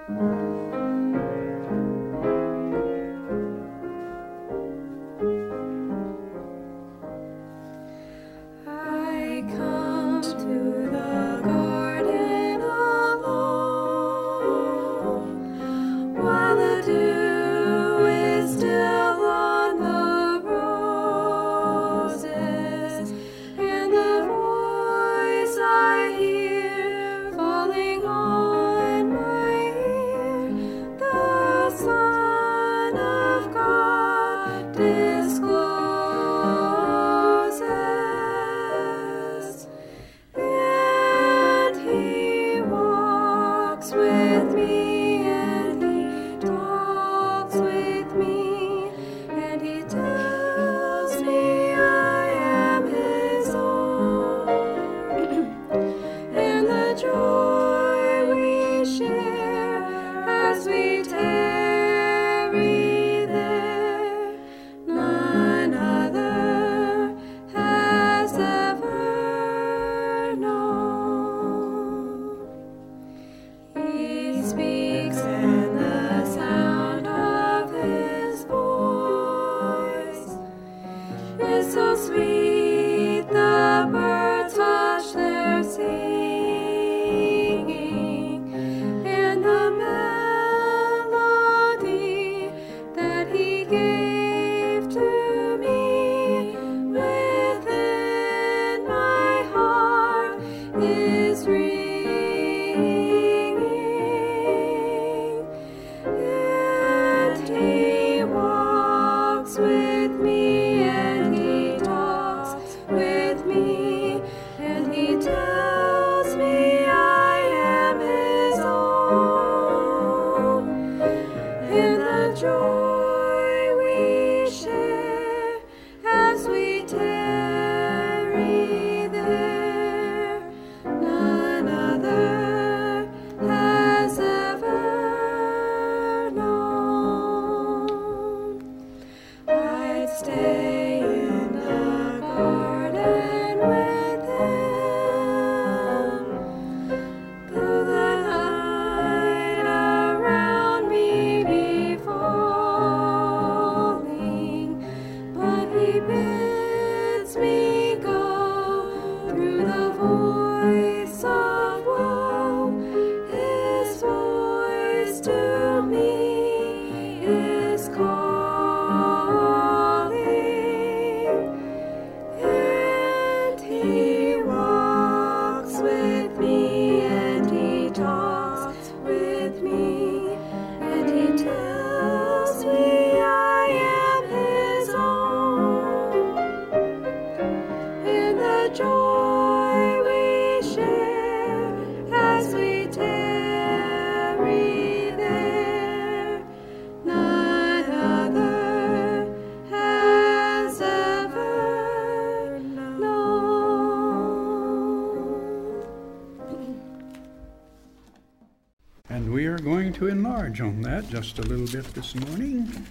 To enlarge on that just a little bit this morning.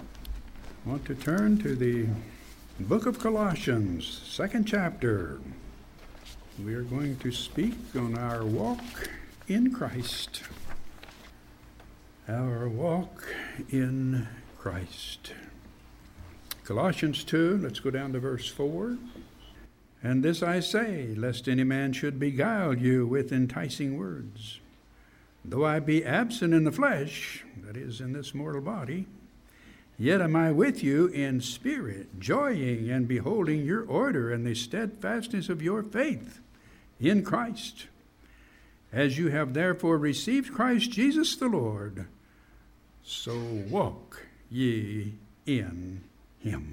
I want to turn to the book of Colossians, 2nd chapter. We are going to speak on our walk in Christ. Our walk in Christ. Colossians 2, let's go down to verse 4. And this I say, lest any man should beguile you with enticing words. Though I be absent in the flesh, that is, in this mortal body, yet am I with you in spirit, joying and beholding your order and the steadfastness of your faith in Christ. As you have therefore received Christ Jesus the Lord, so walk ye in him.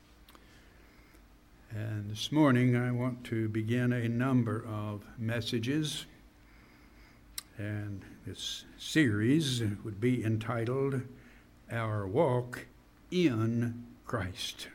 And this morning I want to begin a number of messages. And this series would be entitled, Our Walk in Christ.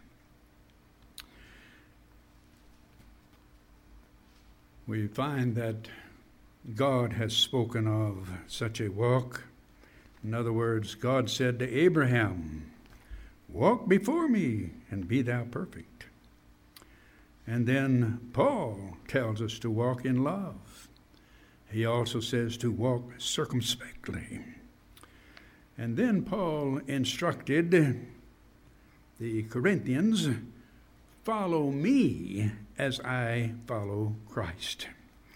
We find that God has spoken of such a walk. In other words, God said to Abraham, walk before me and be thou perfect. And then Paul tells us to walk in love. He also says to walk circumspectly. And then Paul instructed the Corinthians, follow me as I follow Christ.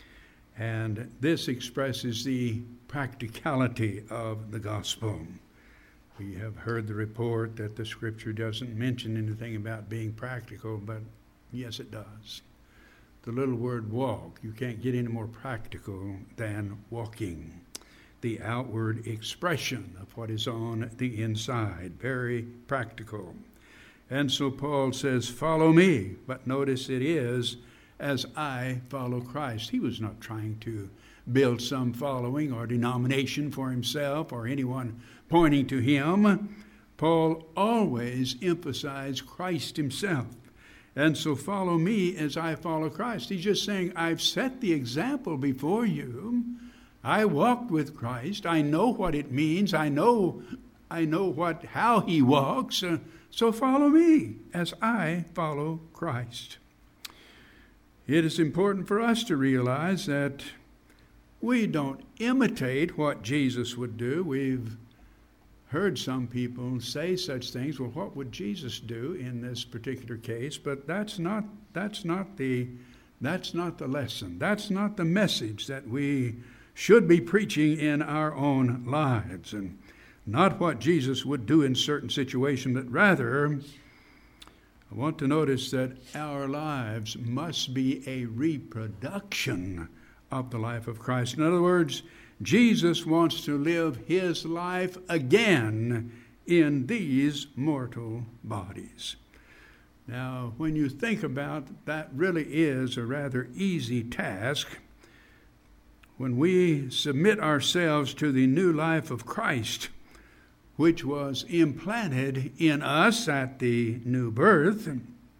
And this expresses the practicality of the gospel. We have heard the report that the Scripture doesn't mention anything about being practical, but yes, it does. The little word walk, you can't get any more practical than walking. The outward expression of what is on the inside, very practical. And so Paul says, follow me. But notice it is, as I follow Christ. He was not trying to build some following or denomination for himself or anyone pointing to him. Paul always emphasized Christ himself. And so follow me as I follow Christ. He's just saying, I've set the example before you. I walked with Christ. I know what it means. I know how he walks. So follow me as I follow Christ. It is important for us to realize that we don't imitate what Jesus would do. We've heard some people say such things. Well, what would Jesus do in this particular case? But that's not the lesson. That's not the message that we should be preaching in our own lives, and not what Jesus would do in certain situations, but rather I want to notice that our lives must be a reproduction of the life of Christ. In other words, Jesus wants to live his life again in these mortal bodies. Now, when you think about that, really is a rather easy task. When we submit ourselves to the new life of Christ, which was implanted in us at the new birth,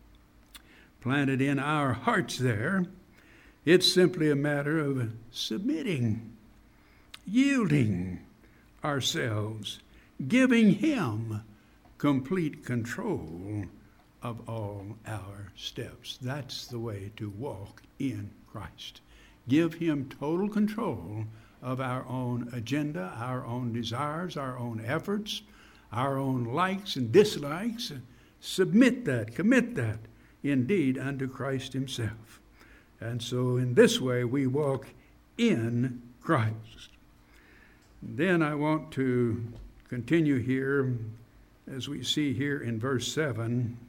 planted in our hearts there, it's simply a matter of submitting, yielding ourselves, giving him complete control of all our steps. That's the way to walk in Christ. Give him total control of our own agenda, our own desires, our own efforts, our own likes and dislikes. Submit that, commit that, indeed, unto Christ himself. And so in this way we walk in Christ. Then I want to continue here, as we see here in verse 7,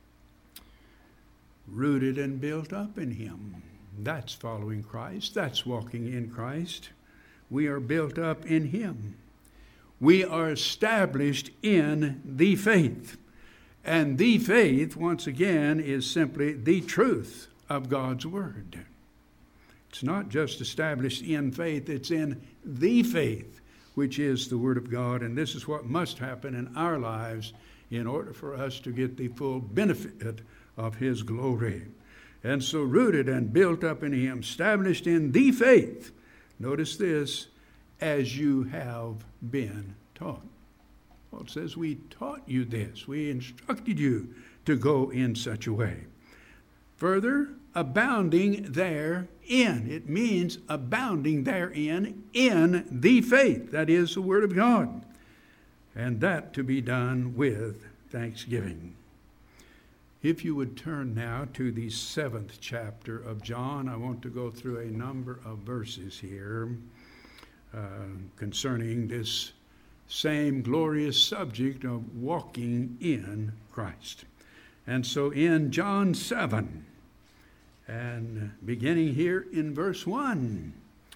rooted and built up in him. That's following Christ. That's walking in Christ. We are built up in him. We are established in the faith. And the faith, once again, is simply the truth of God's word. It's not just established in faith, it's in the faith, which is the word of God. And this is what must happen in our lives in order for us to get the full benefit of his glory. And so rooted and built up in him, established in the faith. Notice this, as you have been taught. Well, it says we taught you this. We instructed you to go in such a way. Further, abounding therein. It means abounding therein in the faith. That is the word of God. And that to be done with thanksgiving. If you would turn now to the 7th chapter of John, I want to go through a number of verses here concerning this same glorious subject of walking in Christ. And so in John 7, and beginning here in verse 1,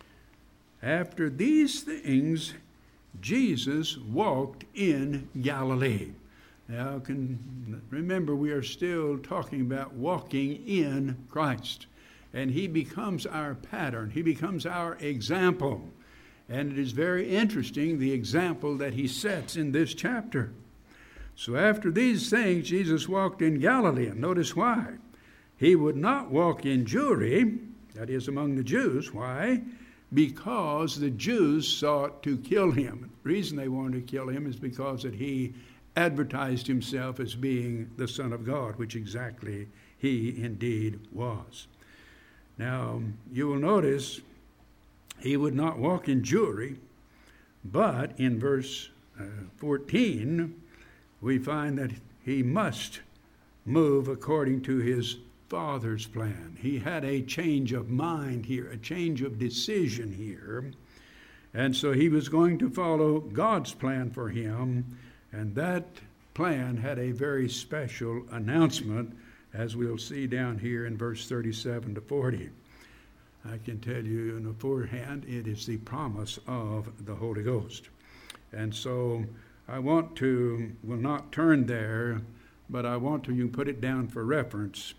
after these things, Jesus walked in Galilee. Now, remember, we are still talking about walking in Christ. And he becomes our pattern. He becomes our example. And it is very interesting, the example that he sets in this chapter. So after these things, Jesus walked in Galilee. And notice why. He would not walk in Jewry, that is among the Jews. Why? Because the Jews sought to kill him. The reason they wanted to kill him is because that he advertised himself as being the Son of God, which exactly he indeed was. Now, you will notice he would not walk in Jewry, but in verse 14, we find that he must move according to his Father's plan. He had a change of mind here, a change of decision here. And so he was going to follow God's plan for him, and that plan had a very special announcement, as we'll see down here in verse 37 to 40. I can tell you in the forehand, it is the promise of the Holy Ghost. And so I will not turn there, but I want to, you put it down for reference.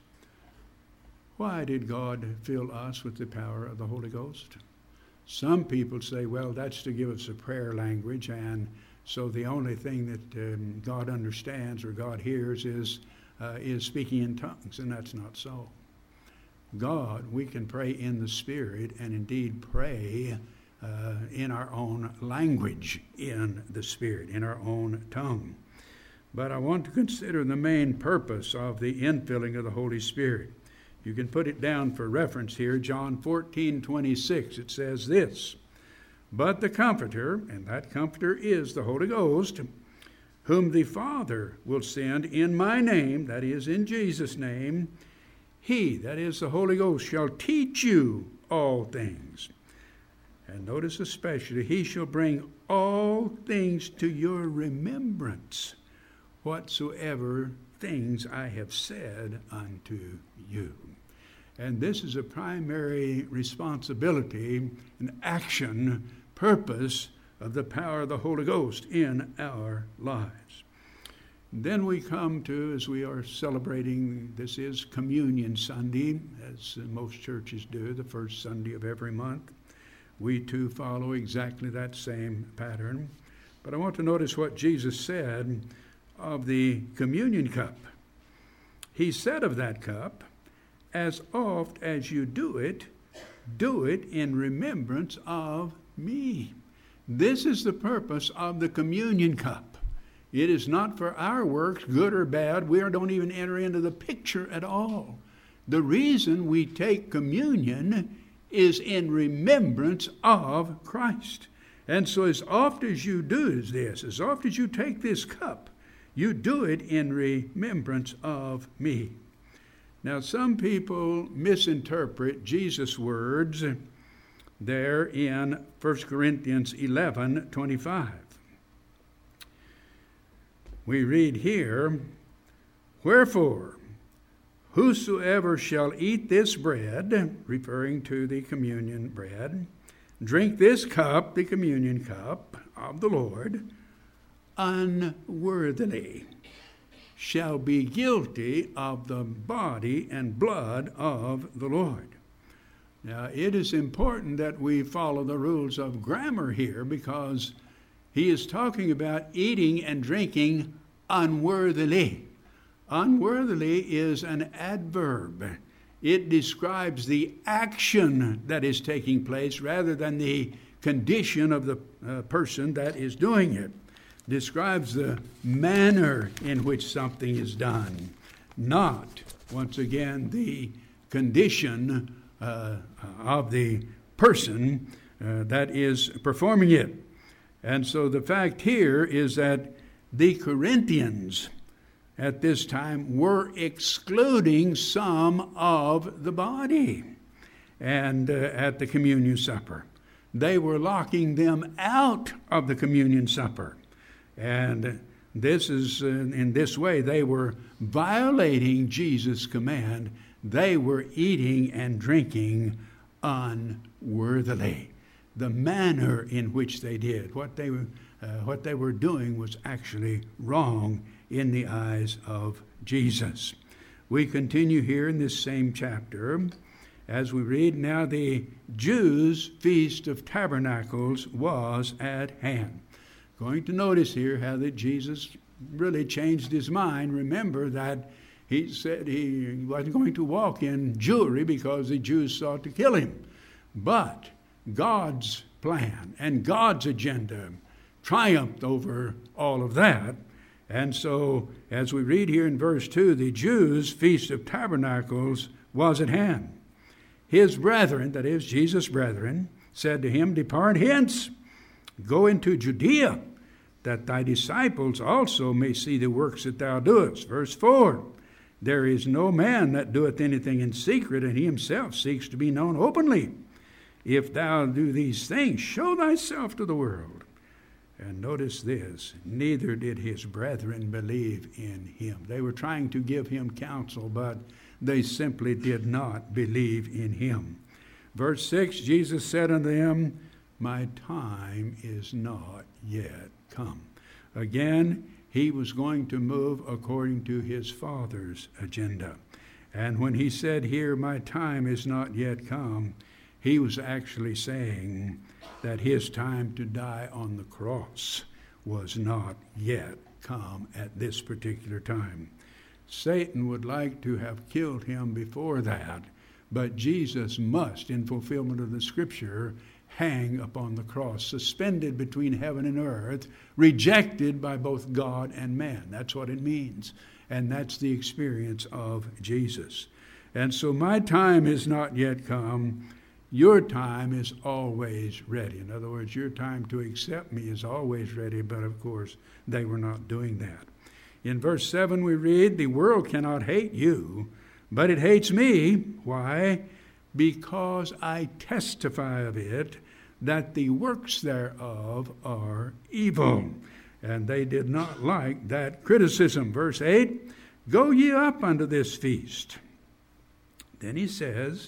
Why did God fill us with the power of the Holy Ghost? Some people say, well, that's to give us a prayer language, and so the only thing that God understands or God hears is speaking in tongues, and that's not so. God, we can pray in the Spirit and indeed pray in our own language, in the Spirit, in our own tongue. But I want to consider the main purpose of the infilling of the Holy Spirit. You can put it down for reference here, John 14:26. It says this, "But the Comforter," and that Comforter is the Holy Ghost, "whom the Father will send in my name," that is, in Jesus' name, "he," that is the Holy Ghost, "shall teach you all things." And notice especially, "he shall bring all things to your remembrance, whatsoever things I have said unto you." And this is a primary responsibility, an action, purpose of the power of the Holy Ghost in our lives. Then we come to, as we are celebrating, this is Communion Sunday, as most churches do, the first Sunday of every month. We too follow exactly that same pattern. But I want to notice what Jesus said of the communion cup. He said of that cup, "As oft as you do it in remembrance of me." This is the purpose of the communion cup. It is not for our works, good or bad. We don't even enter into the picture at all. The reason we take communion is in remembrance of Christ. And so as oft as you do this, as oft as you take this cup, you do it in remembrance of me. Now, some people misinterpret Jesus' words there in 1 Corinthians 11:25. We read here, "Wherefore, whosoever shall eat this bread," referring to the communion bread, "drink this cup," the communion cup of the Lord, "unworthily, shall be guilty of the body and blood of the Lord." Now, it is important that we follow the rules of grammar here, because he is talking about eating and drinking unworthily. Unworthily is an adverb. It describes the action that is taking place rather than the condition of the person that is doing it. Describes the manner in which something is done, not, once again, the condition of the person that is performing it. And so the fact here is that the Corinthians at this time were excluding some of the body and at the communion supper. They were locking them out of the communion supper. And this is, in this way, they were violating Jesus' command. They were eating and drinking unworthily. The manner in which they did, what they were doing was actually wrong in the eyes of Jesus. We continue here in this same chapter as we read, "Now the Jews' feast of tabernacles was at hand." Going to notice here how that Jesus really changed his mind. Remember that he said he wasn't going to walk in jewelry because the Jews sought to kill him. But God's plan and God's agenda triumphed over all of that. And so, as we read here in verse 2, the Jews' feast of tabernacles was at hand. His brethren, that is, Jesus' brethren, said to him, "Depart hence, go into Judea, that thy disciples also may see the works that thou doest. Verse 4, there is no man that doeth anything in secret, and he himself seeks to be known openly. If thou do these things, show thyself to the world. And notice this, neither did his brethren believe in him. They were trying to give him counsel, but they simply did not believe in him. Verse 6, Jesus said unto them, my time is not yet come. Again, he was going to move according to his Father's agenda. And when he said here, my time is not yet come, he was actually saying that his time to die on the cross was not yet come at this particular time. Satan would like to have killed him before that, but Jesus must, in fulfillment of the Scripture, hang upon the cross, suspended between heaven and earth, rejected by both God and man. That's what it means. And that's the experience of Jesus. And so my time is not yet come. Your time is always ready. In other words, your time to accept me is always ready, but of course, they were not doing that. In verse 7 we read, the world cannot hate you, but it hates me. Why? Because I testify of it, that the works thereof are evil. And they did not like that criticism. Verse 8, go ye up unto this feast. Then he says,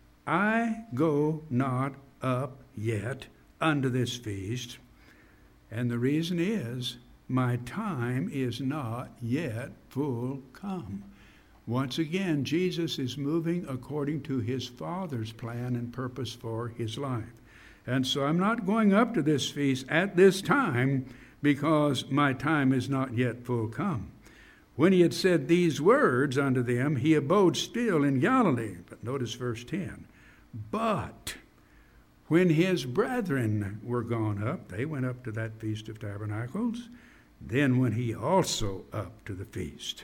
I go not up yet unto this feast. And the reason is, my time is not yet full come. Once again, Jesus is moving according to his Father's plan and purpose for his life. And so I'm not going up to this feast at this time because my time is not yet full come. When he had said these words unto them, he abode still in Galilee. But notice verse 10. But when his brethren were gone up, they went up to that Feast of Tabernacles, then went he also up to the feast.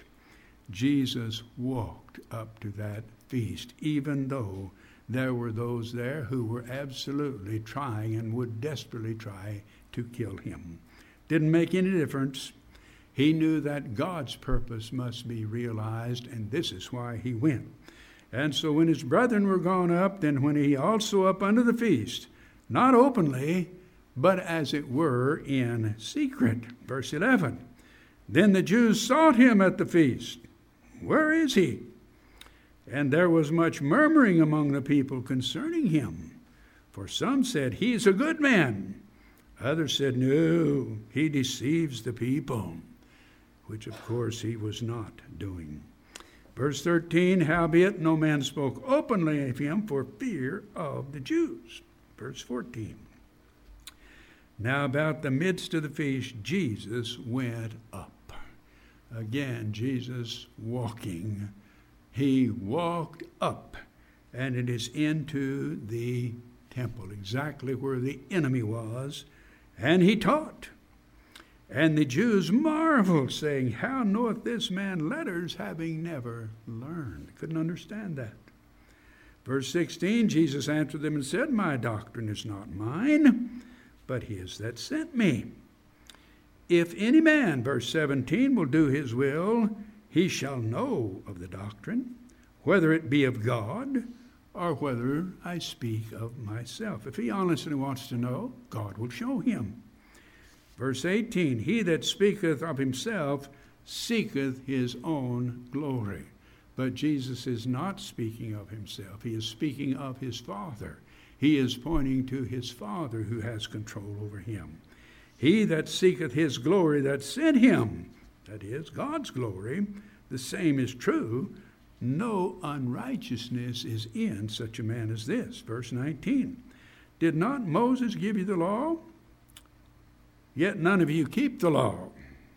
Jesus walked up to that feast, even though there were those there who were absolutely trying and would desperately try to kill him. Didn't make any difference. He knew that God's purpose must be realized, and this is why he went. And so when his brethren were gone up, then went he also up unto the feast, not openly, but as it were in secret. Verse 11, then the Jews sought him at the feast. Where is he? And there was much murmuring among the people concerning him. For some said, he is a good man. Others said, no, he deceives the people, which of course he was not doing. Verse 13, howbeit no man spoke openly of him for fear of the Jews. Verse 14, now about the midst of the feast, Jesus went up. Again, Jesus walking. He walked up, and it is into the temple, exactly where the enemy was, and he taught. And the Jews marveled, saying, how knoweth this man letters, having never learned? Couldn't understand that. Verse 16, Jesus answered them and said, my doctrine is not mine, but his that sent me. If any man, verse 17, will do his will, he shall know of the doctrine, whether it be of God or whether I speak of myself. If he honestly wants to know, God will show him. Verse 18, he that speaketh of himself seeketh his own glory. But Jesus is not speaking of himself. He is speaking of his Father. He is pointing to his Father who has control over him. He that seeketh his glory that sent him, that is, God's glory, the same is true. No unrighteousness is in such a man as this. Verse 19, did not Moses give you the law? Yet none of you keep the law.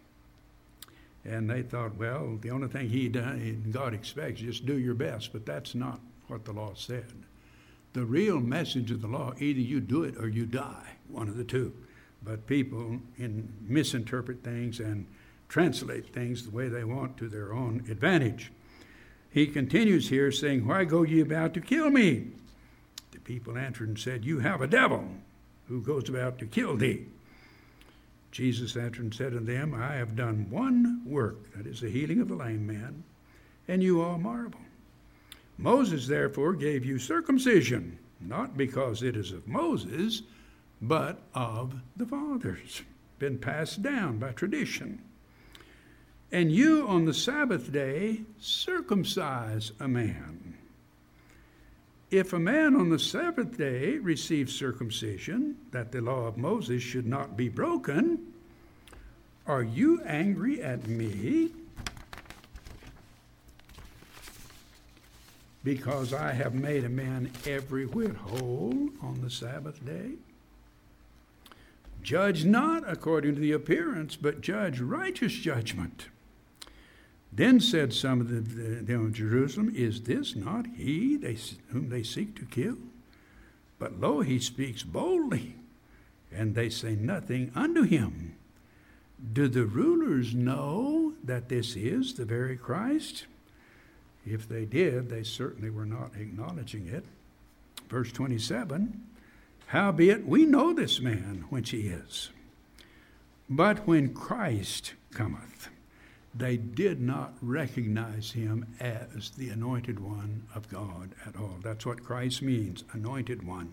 And they thought, well, the only thing God expects is just do your best, but that's not what the law said. The real message of the law, either you do it or you die, one of the two. But people misinterpret things and translate things the way they want to their own advantage. He continues here saying, why go ye about to kill me? The people answered and said, you have a devil who goes about to kill thee. Jesus answered and said unto them, I have done one work, that is the healing of a lame man, and you all marvel. Moses therefore gave you circumcision, not because it is of Moses, but of the fathers, been passed down by tradition. And you on the Sabbath day circumcise a man. If a man on the Sabbath day receives circumcision, that the law of Moses should not be broken, are you angry at me because I have made a man every whit whole on the Sabbath day? Judge not according to the appearance, but judge righteous judgment. Then said some of them of Jerusalem, Is this not he whom they seek to kill? But lo, he speaks boldly, and they say nothing unto him. Do the rulers know that this is the very Christ? If they did, they certainly were not acknowledging it. Verse 27, Howbeit we know this man whence he is. But when Christ cometh, they did not recognize him as the anointed one of God at all. That's what Christ means, anointed one.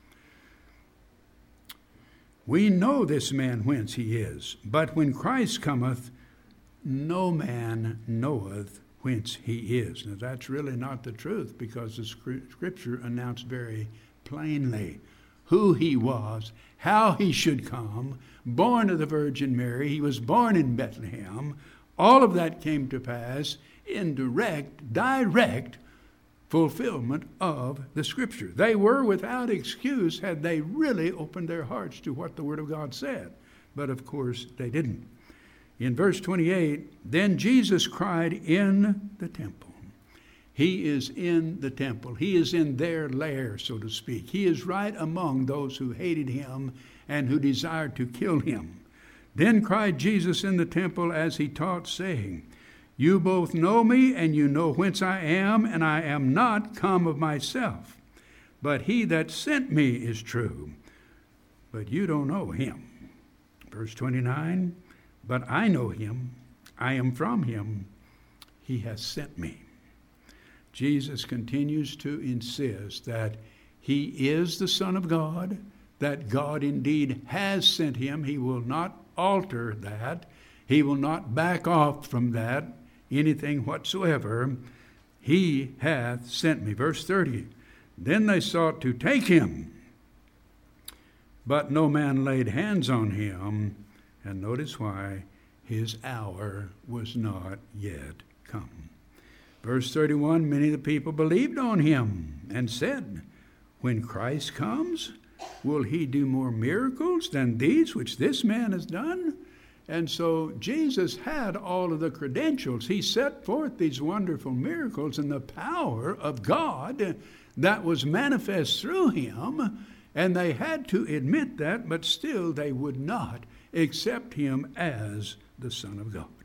We know this man whence he is, but when Christ cometh, no man knoweth whence he is. Now that's really not the truth, because the Scripture announced very plainly who he was, how he should come, born of the Virgin Mary. He was born in Bethlehem. All of that came to pass in direct fulfillment of the Scripture. They were without excuse had they really opened their hearts to what the Word of God said. But of course they didn't. In verse 28, Then Jesus cried in the temple. He is in the temple. He is in their lair, so to speak. He is right among those who hated him and who desired to kill him. Then cried Jesus in the temple as he taught, saying, You both know me, and you know whence I am, and I am not come of myself. But he that sent me is true, but you don't know him. Verse 29, But I know him, I am from him, he has sent me. Jesus continues to insist that he is the Son of God, that God indeed has sent him. He will not alter that. He will not back off from that, anything whatsoever. He hath sent me. Verse 30, Then they sought to take him, but no man laid hands on him. And notice why: his hour was not yet come. Verse 31, Many of the people believed on him and said, When Christ comes, will he do more miracles than these which this man has done? And so Jesus had all of the credentials. He set forth these wonderful miracles and the power of God that was manifest through him. And they had to admit that, but still they would not accept him as the Son of God.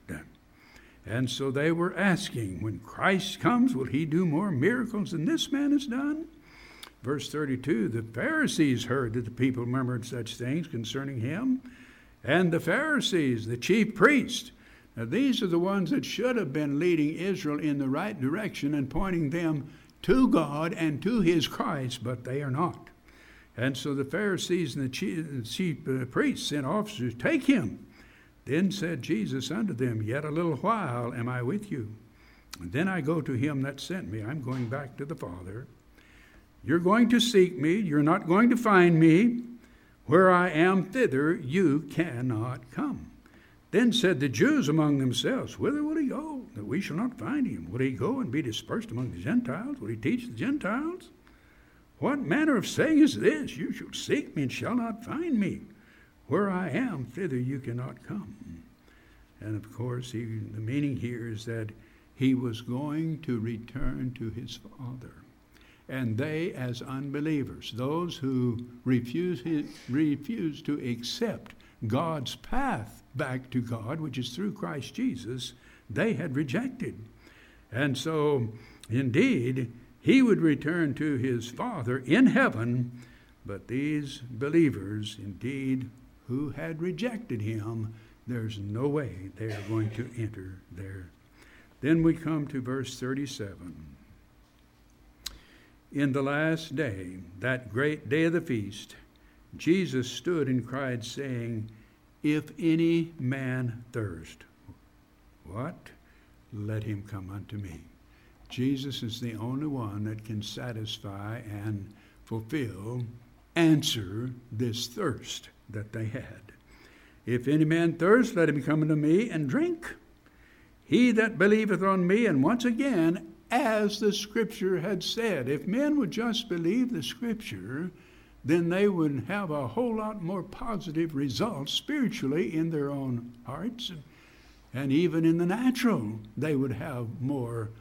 And so they were asking, when Christ comes, will he do more miracles than this man has done? Verse 32, the Pharisees heard that the people murmured such things concerning him. And the Pharisees, the chief priests, now these are the ones that should have been leading Israel in the right direction and pointing them to God and to his Christ, but they are not. And so the Pharisees and the chief priests sent officers, Take him. Then said Jesus unto them, Yet a little while am I with you, and then I go to him that sent me. I'm going back to the Father. You're going to seek me. You're not going to find me. Where I am, thither you cannot come. Then said the Jews among themselves, Whither will he go, that we shall not find him? Will he go and be dispersed among the Gentiles? Will he teach the Gentiles? What manner of saying is this? You shall seek me and shall not find me. Where I am, thither you cannot come. And of course, the meaning here is that he was going to return to his Father. And they, as unbelievers, those who refuse to accept God's path back to God, which is through Christ Jesus, they had rejected. And so, indeed, he would return to his Father in heaven, but these believers, indeed, who had rejected him, there's no way they are going to enter there. Then we come to verse 37. In the last day, that great day of the feast, Jesus stood and cried, saying, if any man thirst, what? Let him come unto me. Jesus is the only one that can satisfy and fulfill, answer this thirst that they had. If any man thirst, let him come unto me and drink. He that believeth on me, and once again, as the Scripture had said, if men would just believe the Scripture, then they would have a whole lot more positive results spiritually in their own hearts, and even in the natural, they would have more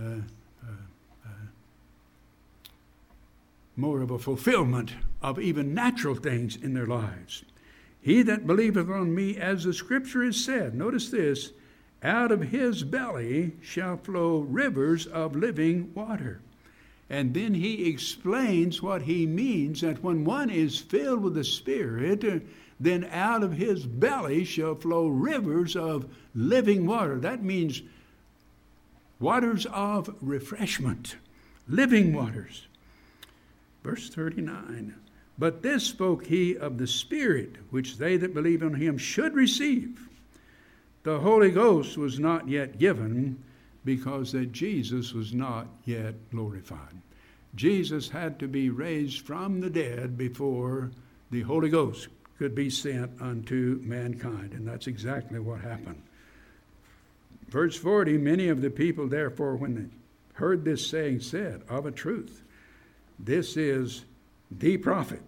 of a fulfillment of even natural things in their lives. He that believeth on me, as the Scripture has said, notice this, out of his belly shall flow rivers of living water. And then he explains what he means, that when one is filled with the Spirit, then out of his belly shall flow rivers of living water. That means waters of refreshment, living waters. Verse 39, but this spoke he of the Spirit, which they that believe on him should receive. The Holy Ghost was not yet given, because that Jesus was not yet glorified. Jesus had to be raised from the dead before the Holy Ghost could be sent unto mankind, and that's exactly what happened. Verse 40, many of the people therefore, when they heard this saying, said, of a truth, this is the prophet.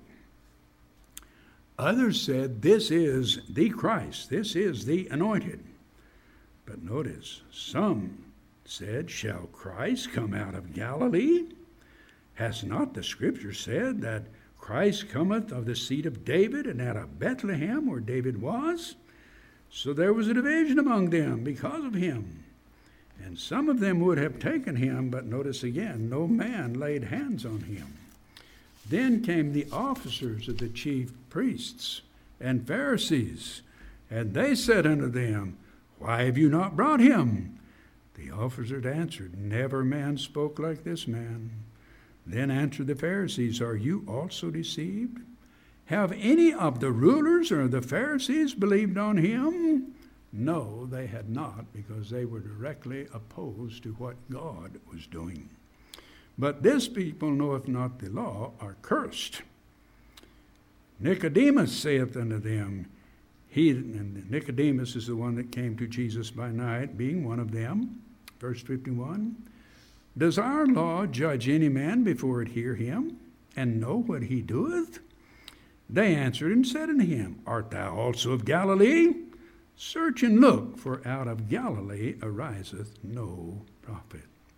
Others said, this is the Christ, this is the anointed. But notice, some said, shall Christ come out of Galilee? Has not the Scripture said that Christ cometh of the seed of David, and out of Bethlehem, where David was? So there was a division among them because of him. And some of them would have taken him, but notice again, no man laid hands on him. Then came the officers of the chief priests and Pharisees, and they said unto them, why have you not brought him? The officers answered, never man spoke like this man. Then answered the Pharisees, are you also deceived? Have any of the rulers or the Pharisees believed on him? No, they had not, because they were directly opposed to what God was doing. But this people knoweth not the law, are cursed. Nicodemus saith unto them, and Nicodemus is the one that came to Jesus by night, being one of them. Verse 51, does our law judge any man before it hear him, and know what he doeth? They answered and said unto him, art thou also of Galilee? Search and look, for out of Galilee ariseth no prophet.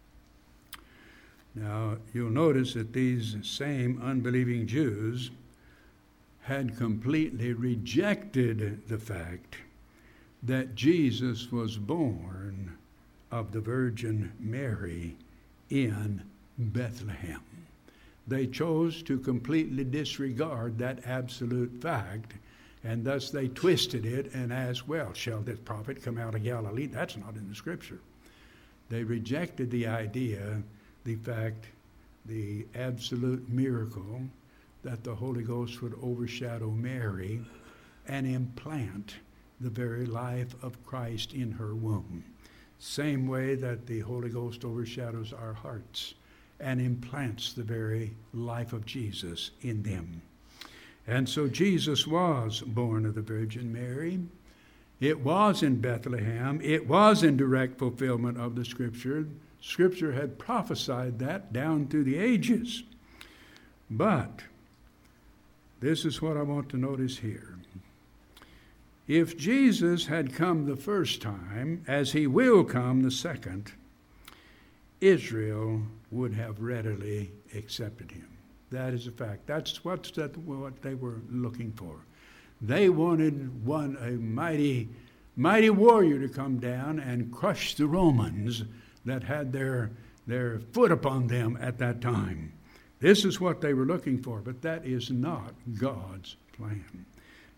Now, you'll notice that these same unbelieving Jews had completely rejected the fact that Jesus was born of the Virgin Mary in Bethlehem. They chose to completely disregard that absolute fact, and thus they twisted it and asked, well, shall this prophet come out of Galilee? That's not in the Scripture. They rejected the idea, the fact, the absolute miracle that the Holy Ghost would overshadow Mary and implant the very life of Christ in her womb. Same way that the Holy Ghost overshadows our hearts and implants the very life of Jesus in them. And so Jesus was born of the Virgin Mary. It was in Bethlehem. It was in direct fulfillment of the Scripture. Scripture had prophesied that down through the ages. But this is what I want to notice here. If Jesus had come the first time, as he will come the second, Israel would have readily accepted him. That is a fact. That's what they were looking for. They wanted a mighty warrior to come down and crush the Romans that had their foot upon them at that time. This is what they were looking for, but that is not God's plan.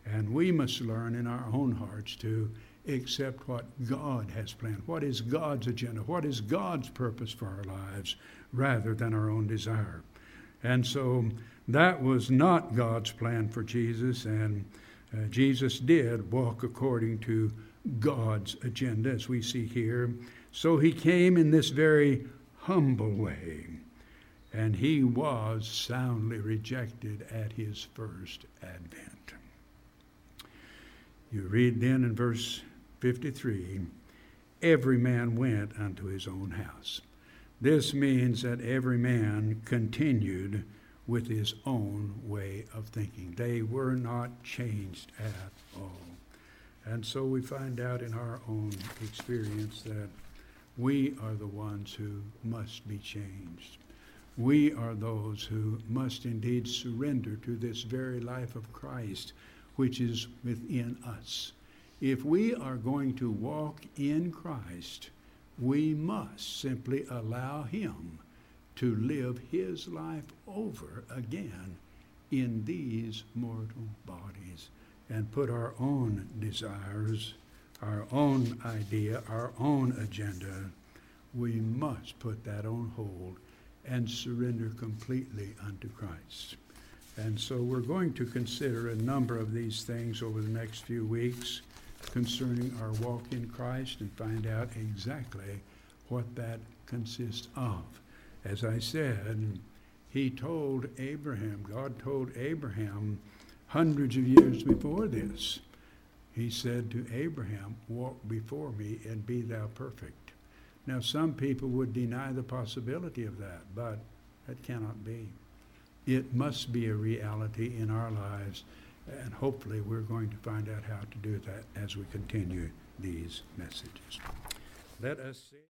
And we must learn in our own hearts to accept what God has planned. What is God's agenda? What is God's purpose for our lives rather than our own desire? And so that was not God's plan for Jesus, and Jesus did walk according to God's agenda, as we see here. So he came in this very humble way, and he was soundly rejected at his first advent. You read then in verse 53, every man went unto his own house. This means that every man continued with his own way of thinking. They were not changed at all. And so we find out in our own experience that we are the ones who must be changed. We are those who must indeed surrender to this very life of Christ, which is within us. If we are going to walk in Christ, we must simply allow him to live his life over again in these mortal bodies and put our own desires, our own idea, our own agenda. We must put that on hold and surrender completely unto Christ. And so we're going to consider a number of these things over the next few weeks concerning our walk in Christ and find out exactly what that consists of. As I said, he told Abraham, God told Abraham hundreds of years before this, he said to Abraham, walk before me and be thou perfect. Now some people would deny the possibility of that, but that cannot be. It must be a reality in our lives, and hopefully we're going to find out how to do that as we continue these messages. Let us see.